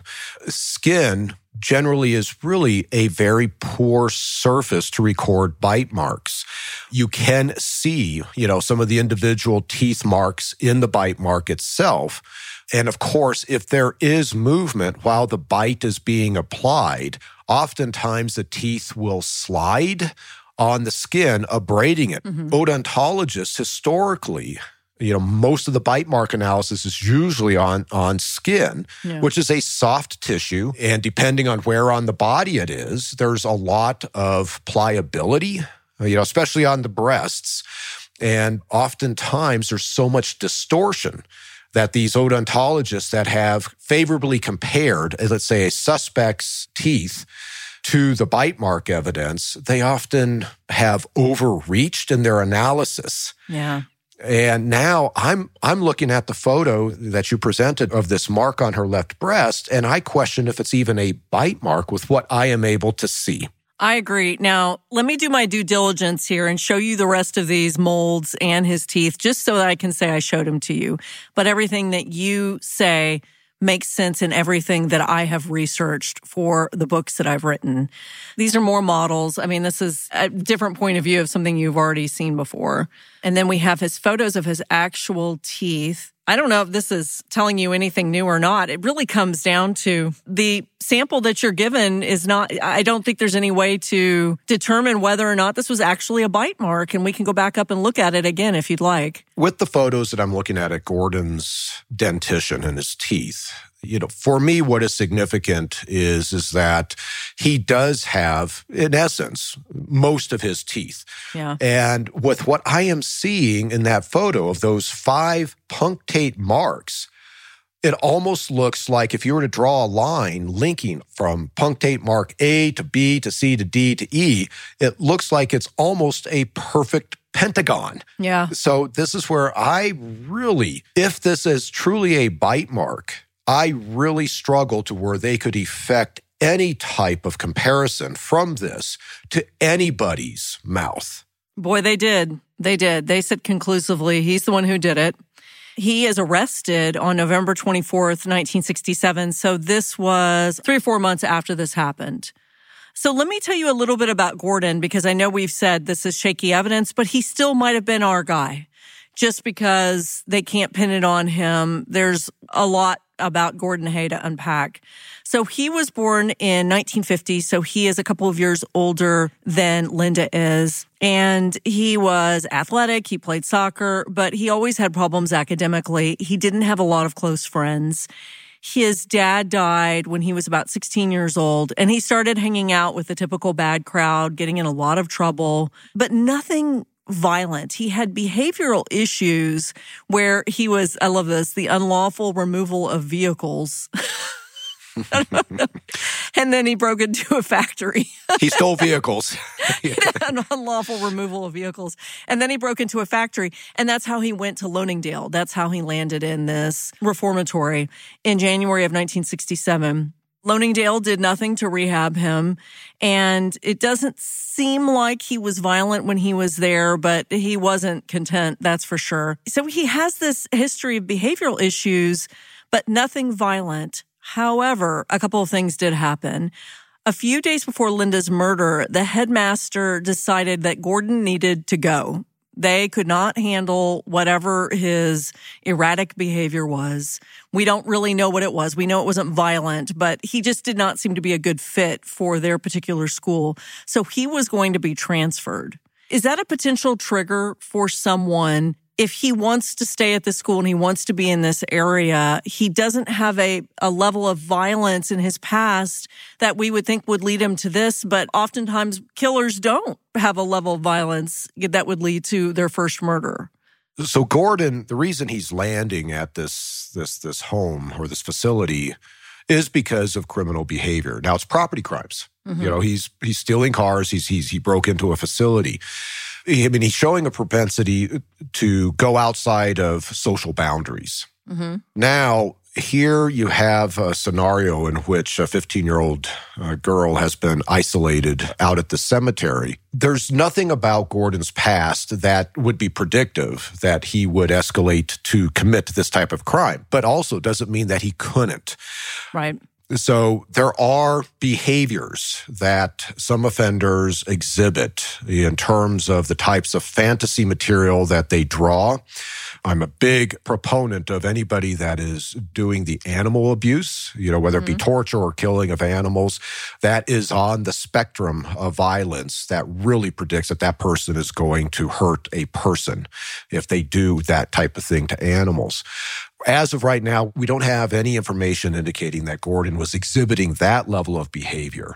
Skin generally is really a very poor surface to record bite marks. You can see, some of the individual teeth marks in the bite mark itself. And of course, if there is movement while the bite is being applied, oftentimes the teeth will slide on the skin, abrading it. Odontologists historically, most of the bite mark analysis is usually on skin, which is a soft tissue. And depending on where on the body it is, there's a lot of pliability, especially on the breasts. And oftentimes there's so much distortion that these odontologists that have favorably compared, let's say, a suspect's teeth to the bite mark evidence, they often have overreached in their analysis. Yeah. And now I'm looking at the photo that you presented of this mark on her left breast, and I question if it's even a bite mark with what I am able to see. I agree. Now, let me do my due diligence here and show you the rest of these molds and his teeth, just so that I can say I showed them to you. But everything that you say makes sense in everything that I have researched for the books that I've written. These are more models. I mean, this is a different point of view of something you've already seen before. And then we have his photos of his actual teeth. I don't know if this is telling you anything new or not. It really comes down to the sample that you're given is not, I don't think there's any way to determine whether or not this was actually a bite mark. And we can go back up and look at it again if you'd like. With the photos that I'm looking at Gordon's dentition and his teeth, for me, what is significant is that he does have, in essence, most of his teeth. Yeah. And with what I am seeing in that photo of those 5 punctate marks, it almost looks like if you were to draw a line linking from punctate mark A to B to C to D to E, it looks like it's almost a perfect pentagon. Yeah. So this is where I really, if this is truly a bite mark, I really struggle to where they could effect any type of comparison from this to anybody's mouth. Boy, they did. They did. They said conclusively he's the one who did it. He is arrested on November 24th, 1967. So this was 3 or 4 months after this happened. So let me tell you a little bit about Gordon, because I know we've said this is shaky evidence, but he still might have been our guy. just because they can't pin it on him. There's a lot about Gordon Hay to unpack. So he was born in 1950, so he is a couple of years older than Linda is. And he was athletic, he played soccer, but he always had problems academically. He didn't have a lot of close friends. His dad died when he was about 16 years old, and he started hanging out with the typical bad crowd, getting in a lot of trouble, but nothing violent. He had behavioral issues where he was, I love this, the unlawful removal of vehicles. And then he broke into a factory. He stole vehicles. An unlawful removal of vehicles. And then he broke into a factory. And that's how he went to Lowningdale. That's how he landed in this reformatory in January of 1967. Lowningdale did nothing to rehab him, and it doesn't seem like he was violent when he was there, but he wasn't content, that's for sure. So he has this history of behavioral issues, but nothing violent. However, a couple of things did happen. A few days before Linda's murder, the headmaster decided that Gordon needed to go. They could not handle whatever his erratic behavior was. We don't really know what it was. We know it wasn't violent, but he just did not seem to be a good fit for their particular school. So he was going to be transferred. Is that a potential trigger for someone? If he wants to stay at this school and he wants to be in this area, he doesn't have a level of violence in his past that we would think would lead him to this, but oftentimes killers don't have a level of violence that would lead to their first murder. So Gordon, the reason he's landing at this home or this facility is because of criminal behavior. Now, it's property crimes. Mm-hmm. You know, he's stealing cars. He broke into a facility. I mean, he's showing a propensity to go outside of social boundaries. Mm-hmm. Now, here you have a scenario in which a 15-year-old girl has been isolated out at the cemetery. There's nothing about Gordon's past that would be predictive that he would escalate to commit this type of crime, but also doesn't mean that he couldn't. Right. So there are behaviors that some offenders exhibit in terms of the types of fantasy material that they draw. I'm a big proponent of anybody that is doing the animal abuse, you know, whether it be torture or killing of animals, that is on the spectrum of violence that really predicts that that person is going to hurt a person if they do that type of thing to animals. As of right now, we don't have any information indicating that Gordon was exhibiting that level of behavior.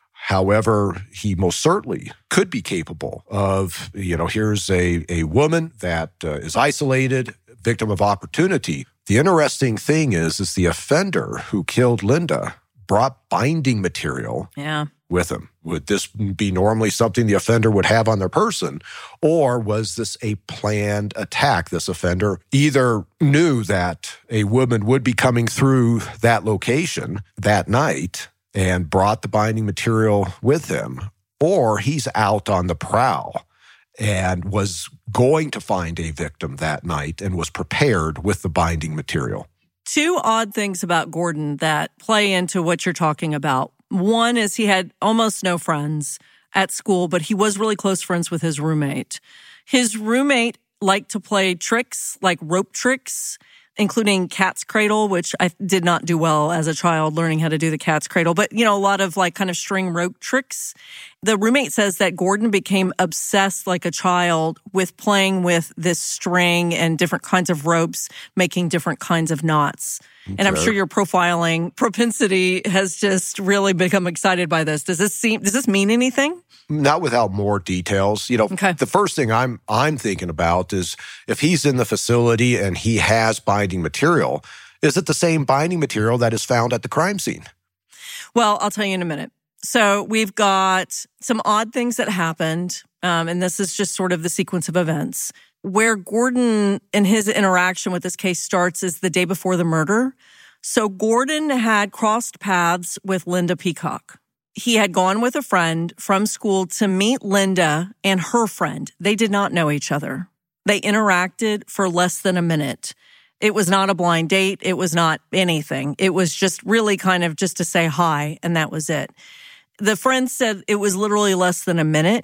However, he most certainly could be capable of, you know, here's a woman that is isolated, victim of opportunity. The interesting thing is the offender who killed Linda brought binding material with him. Would this be normally something the offender would have on their person? Or was this a planned attack? This offender either knew that a woman would be coming through that location that night and brought the binding material with him, or he's out on the prowl and was going to find a victim that night and was prepared with the binding material. Two odd things about Gordon that play into what you're talking about. One is he had almost no friends at school, but he was really close friends with his roommate. His roommate liked to play tricks, like rope tricks, including cat's cradle, which I did not do well as a child learning how to do the cat's cradle, but, you know, a lot of like kind of string rope tricks. The roommate says that Gordon became obsessed like a child with playing with this string and different kinds of ropes, making different kinds of knots. Okay. And I'm sure your profiling propensity has just really become excited by this. Does this mean anything? Not without more details. You know, The first thing I'm thinking about is if he's in the facility and he has binding material, is it the same binding material that is found at the crime scene? Well, I'll tell you in a minute. So we've got some odd things that happened, and this is just sort of the sequence of events. Where Gordon and his interaction with this case starts is the day before the murder. So Gordon had crossed paths with Linda Peacock. He had gone with a friend from school to meet Linda and her friend. They did not know each other. They interacted for less than a minute. It was not a blind date. It was not anything. It was just really kind of just to say hi, and that was it. The friend said it was literally less than a minute,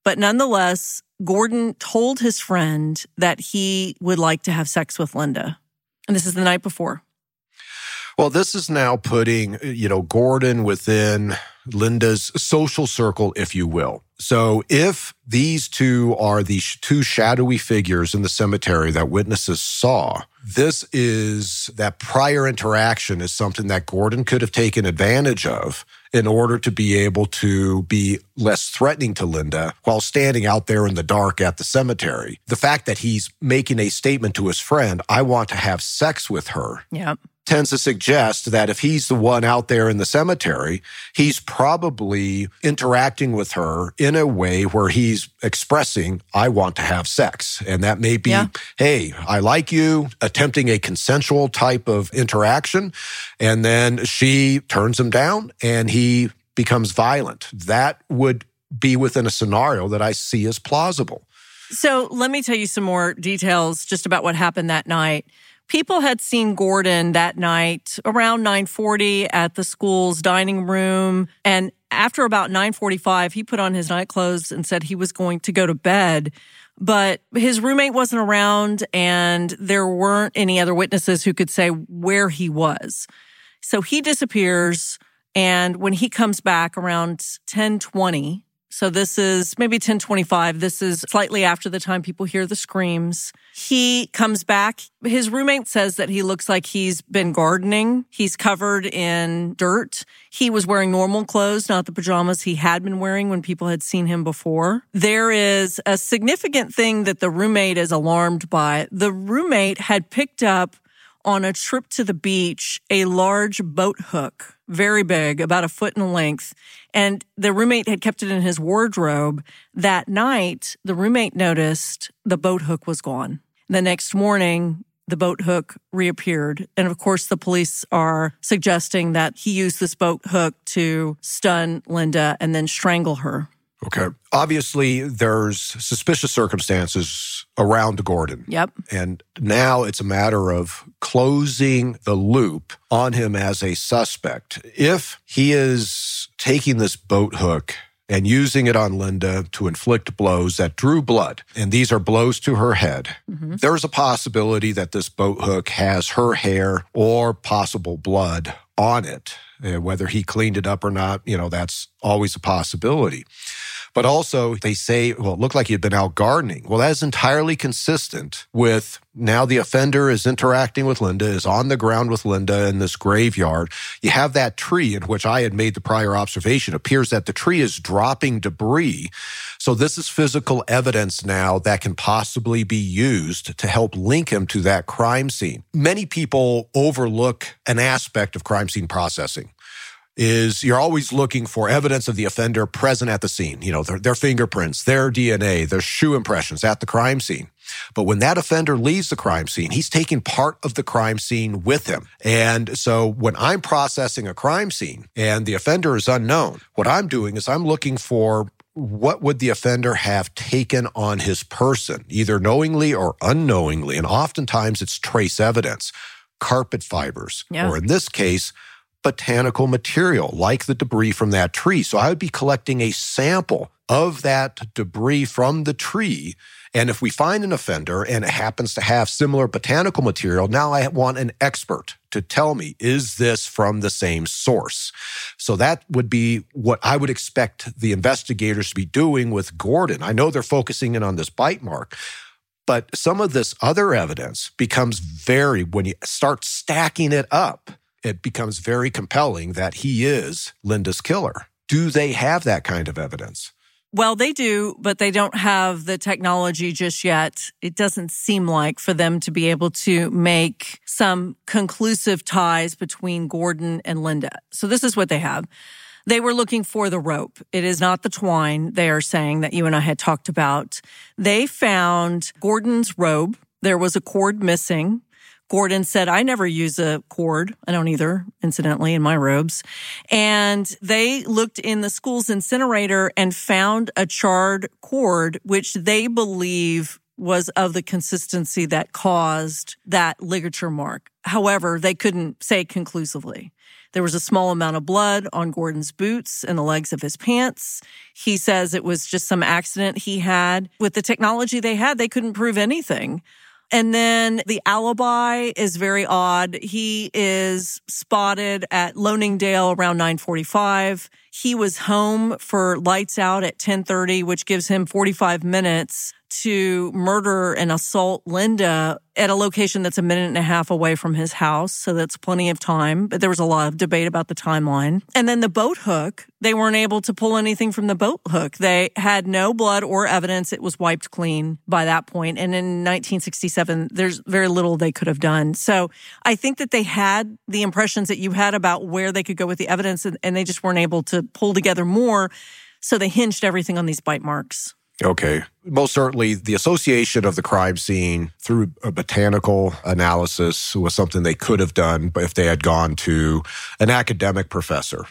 But nonetheless, Gordon told his friend that he would like to have sex with Linda. And this is the night before. Well, this is now putting, Gordon within Linda's social circle, if you will. So if these two are the two shadowy figures in the cemetery that witnesses saw, this is that prior interaction is something that Gordon could have taken advantage of in order to be able to be less threatening to Linda while standing out there in the dark at the cemetery. The fact that he's making a statement to his friend, I want to have sex with her. Yep. Tends to suggest that if he's the one out there in the cemetery, he's probably interacting with her in a way where he's expressing, I want to have sex. And that may be, hey, I like you, attempting a consensual type of interaction. And then she turns him down and he becomes violent. That would be within a scenario that I see as plausible. So let me tell you some more details just about what happened that night. People had seen Gordon that night around 9:40 at the school's dining room. And after about 9:45, he put on his night clothes and said he was going to go to bed. But his roommate wasn't around and there weren't any other witnesses who could say where he was. So he disappears. And when he comes back around 10:20, so this is maybe 10:25. This is slightly after the time people hear the screams. He comes back. His roommate says that he looks like he's been gardening. He's covered in dirt. He was wearing normal clothes, not the pajamas he had been wearing when people had seen him before. There is a significant thing that the roommate is alarmed by. The roommate had picked up on a trip to the beach a large boat hook, very big, about a foot in length. And the roommate had kept it in his wardrobe. That night, the roommate noticed the boat hook was gone. The next morning, the boat hook reappeared. And of course, the police are suggesting that he used this boat hook to stun Linda and then strangle her. Okay. Obviously, there's suspicious circumstances around Gordon. Yep. And now it's a matter of closing the loop on him as a suspect. If he is taking this boat hook and using it on Linda to inflict blows that drew blood, and these are blows to her head, there's a possibility that this boat hook has her hair or possible blood on it. Whether he cleaned it up or not, that's always a possibility. But also, they say, well, it looked like he had been out gardening. Well, that is entirely consistent with now the offender is interacting with Linda, is on the ground with Linda in this graveyard. You have that tree in which I had made the prior observation. It appears that the tree is dropping debris. So this is physical evidence now that can possibly be used to help link him to that crime scene. Many people overlook an aspect of crime scene processing. Is you're always looking for evidence of the offender present at the scene, their fingerprints, their DNA, their shoe impressions at the crime scene. But when that offender leaves the crime scene, he's taking part of the crime scene with him. And so when I'm processing a crime scene and the offender is unknown, what I'm doing is I'm looking for what would the offender have taken on his person, either knowingly or unknowingly. And oftentimes it's trace evidence, carpet fibers, or in this case, botanical material like the debris from that tree. So I would be collecting a sample of that debris from the tree. And if we find an offender and it happens to have similar botanical material, now I want an expert to tell me, is this from the same source? So that would be what I would expect the investigators to be doing with Gordon. I know they're focusing in on this bite mark, but some of this other evidence becomes when you start stacking it up, it becomes very compelling that he is Linda's killer. Do they have that kind of evidence? Well, they do, but they don't have the technology just yet. It doesn't seem like for them to be able to make some conclusive ties between Gordon and Linda. So this is what they have. They were looking for the rope. It is not the twine, they are saying, that you and I had talked about. They found Gordon's robe. There was a cord missing. Gordon said, I never use a cord. I don't either, incidentally, in my robes. And they looked in the school's incinerator and found a charred cord, which they believe was of the consistency that caused that ligature mark. However, they couldn't say conclusively. There was a small amount of blood on Gordon's boots and the legs of his pants. He says it was just some accident he had. With the technology they had, they couldn't prove anything. And then the alibi is very odd. He is spotted at Lowningdale around 9:45. He was home for lights out at 10:30, which gives him 45 minutes to murder and assault Linda at a location that's a minute and a half away from his house. So that's plenty of time. But there was a lot of debate about the timeline. And then the boat hook, they weren't able to pull anything from the boat hook. They had no blood or evidence. It was wiped clean by that point. And in 1967, there's very little they could have done. So I think that they had the impressions that you had about where they could go with the evidence, and they just weren't able to pull together more. So they hinged everything on these bite marks. Okay. Most certainly, the association of the crime scene through a botanical analysis was something they could have done, but if they had gone to an academic professor,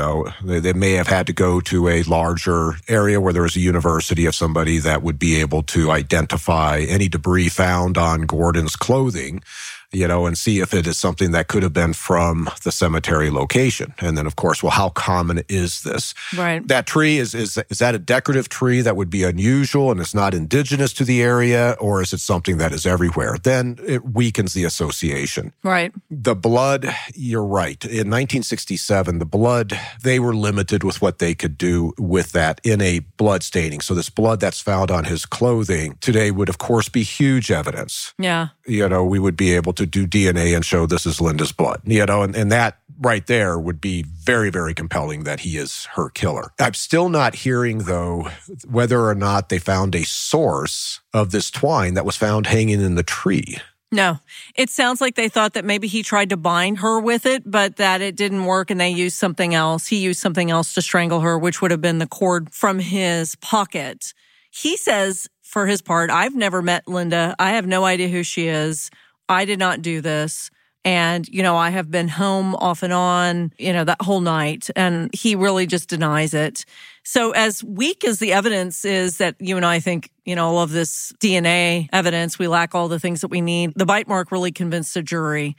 they may have had to go to a larger area where there was a university of somebody that would be able to identify any debris found on Gordon's clothing, and see if it is something that could have been from the cemetery location. And then, of course, well, how common is this? Right. That tree, is that a decorative tree that would be unusual and it's not indigenous to the area, or is it something that is everywhere? Then it weakens the association. Right. The blood, you're right. In 1967, the blood, they were limited with what they could do with that in a blood staining. So this blood that's found on his clothing today would, of course, be huge evidence. Yeah. We would be able to do DNA and show this is Linda's blood, and that right there would be very, very compelling that he is her killer. I'm still not hearing, though, whether or not they found a source of this twine that was found hanging in the tree. No. It sounds like they thought that maybe he tried to bind her with it, but that it didn't work and they used something else. He used something else to strangle her, which would have been the cord from his pocket. He says, for his part, I've never met Linda. I have no idea who she is. I did not do this. And, I have been home off and on, that whole night. And he really just denies it. So as weak as the evidence is that you and I think, all of this DNA evidence, we lack all the things that we need. The bite mark really convinced a jury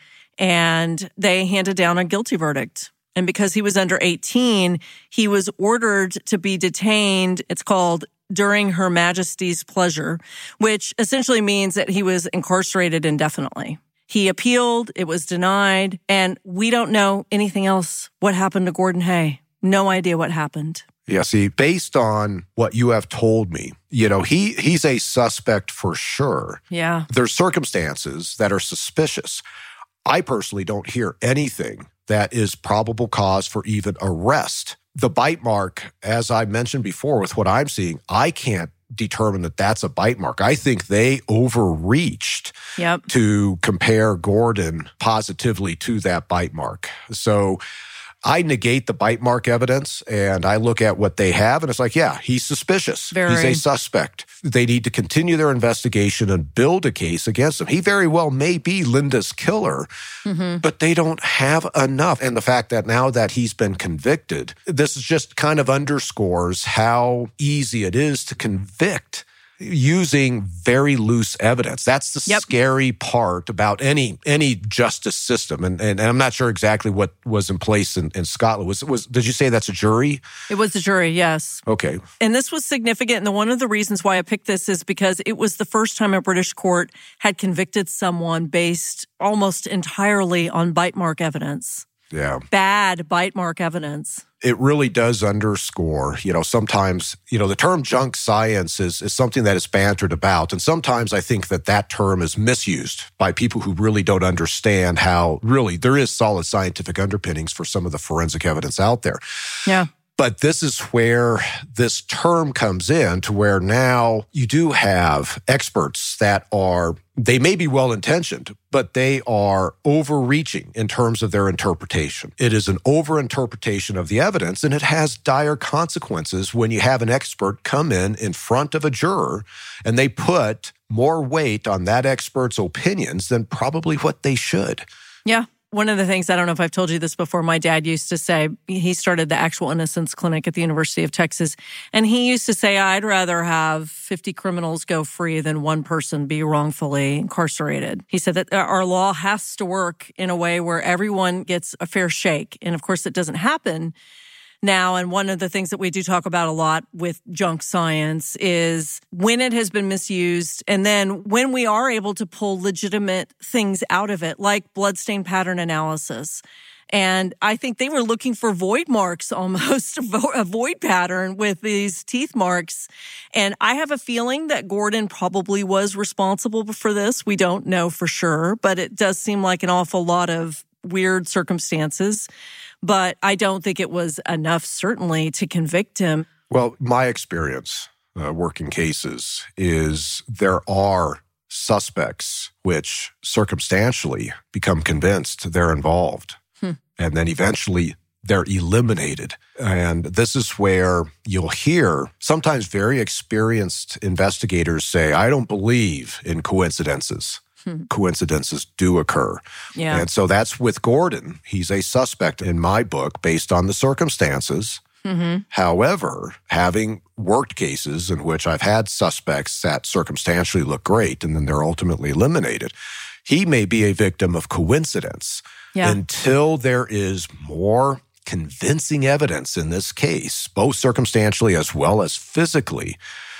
and they handed down a guilty verdict. And because he was under 18, he was ordered to be detained. It's called during Her Majesty's pleasure, which essentially means that he was incarcerated indefinitely. He appealed, it was denied, and we don't know anything else what happened to Gordon Hay. No idea what happened. Yeah, see, based on what you have told me, he's a suspect for sure. Yeah. There's circumstances that are suspicious. I personally don't hear anything that is probable cause for even arrest. The bite mark, as I mentioned before, with what I'm seeing, I can't determine that that's a bite mark. I think they overreached to compare Gordon positively to that bite mark. So I negate the bite mark evidence and I look at what they have and it's like, yeah, he's suspicious. He's a suspect. They need to continue their investigation and build a case against him. He very well may be Linda's killer, but they don't have enough. And the fact that now that he's been convicted, this just kind of underscores how easy it is to convict using very loose evidence. That's the scary part about any justice system. And I'm not sure exactly what was in place in Scotland. Did you say that's a jury? It was a jury, yes. Okay. And this was significant. And one of the reasons why I picked this is because it was the first time a British court had convicted someone based almost entirely on bite mark evidence. Yeah. Bad bite mark evidence. It really does underscore, sometimes, the term junk science is something that is bantered about. And sometimes I think that term is misused by people who really don't understand how really there is solid scientific underpinnings for some of the forensic evidence out there. Yeah. But this is where this term comes in to where now you do have experts that they may be well-intentioned, but they are overreaching in terms of their interpretation. It is an overinterpretation of the evidence, and it has dire consequences when you have an expert come in front of a juror, and they put more weight on that expert's opinions than probably what they should. Yeah. One of the things, I don't know if I've told you this before, my dad used to say, he started the Actual Innocence Clinic at the University of Texas, and he used to say, I'd rather have 50 criminals go free than one person be wrongfully incarcerated. He said that our law has to work in a way where everyone gets a fair shake. And of course, it doesn't happen now. And one of the things that we do talk about a lot with junk science is when it has been misused, and then when we are able to pull legitimate things out of it, like bloodstain pattern analysis. And I think they were looking for void marks, almost a void pattern with these teeth marks. And I have a feeling that Gordon probably was responsible for this. We don't know for sure, but it does seem like an awful lot of weird circumstances. But I don't think it was enough, certainly, to convict him. Well, my experience working cases is there are suspects which circumstantially become convinced they're involved. And then eventually they're eliminated. And this is where you'll hear sometimes very experienced investigators say, I don't believe in coincidences. Coincidences do occur. Yeah. And so that's with Gordon. He's a suspect in my book based on the circumstances. However, having worked cases in which I've had suspects that circumstantially look great and then they're ultimately eliminated, he may be a victim of coincidence until there is more convincing evidence in this case, both circumstantially as well as physically.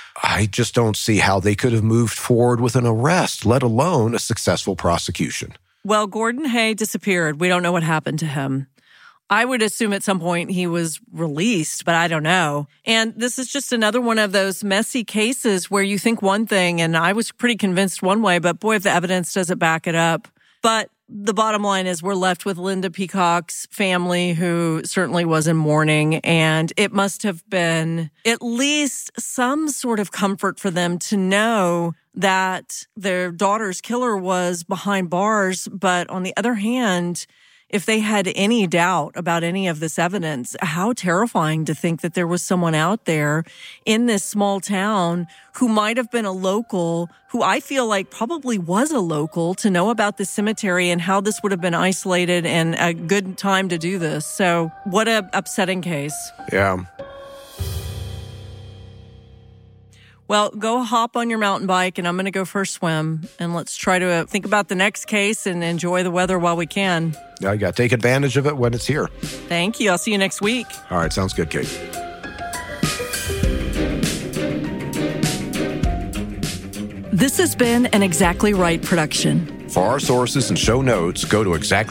I just don't see how they could have moved forward with an arrest, let alone a successful prosecution. Well, Gordon Hay disappeared. We don't know what happened to him. I would assume at some point he was released, but I don't know. And this is just another one of those messy cases where you think one thing, and I was pretty convinced one way, but boy, if the evidence doesn't back it up. But the bottom line is we're left with Linda Peacock's family, who certainly was in mourning, and it must have been at least some sort of comfort for them to know that their daughter's killer was behind bars. But on the other hand, if they had any doubt about any of this evidence, how terrifying to think that there was someone out there in this small town who might have been a local, who I feel like probably was a local, to know about the cemetery and how this would have been isolated and a good time to do this. So what a upsetting case. Yeah. Well, go hop on your mountain bike, and I'm going to go for a swim. And let's try to think about the next case and enjoy the weather while we can. Yeah, you got to take advantage of it when it's here. Thank you. I'll see you next week. All right, sounds good, Kate. This has been an Exactly Right production. For our sources and show notes, go to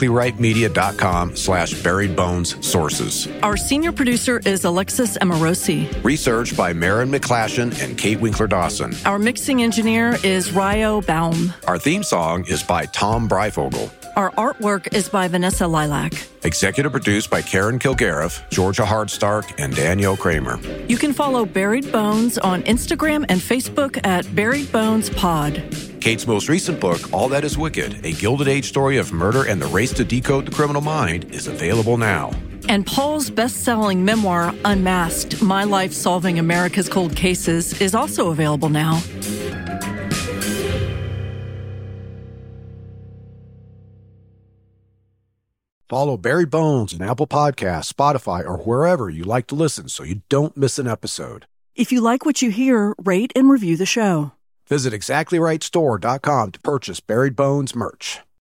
exactlyrightmedia.com/buriedbonessources. Our senior producer is Alexis Amorosi. Research by Marin McClashen and Kate Winkler-Dawson. Our mixing engineer is Ryo Baum. Our theme song is by Tom Breifogel. Our artwork is by Vanessa Lilac. Executive produced by Karen Kilgariff, Georgia Hardstark, and Danielle Kramer. You can follow Buried Bones on Instagram and Facebook at Buried Bones Pod. Kate's most recent book, All That Is Wicked, a Gilded Age story of murder and the race to decode the criminal mind, is available now. And Paul's best-selling memoir, Unmasked, My Life Solving America's Cold Cases, is also available now. Follow Buried Bones on Apple Podcasts, Spotify, or wherever you like to listen so you don't miss an episode. If you like what you hear, rate and review the show. Visit exactlyrightstore.com to purchase Buried Bones merch.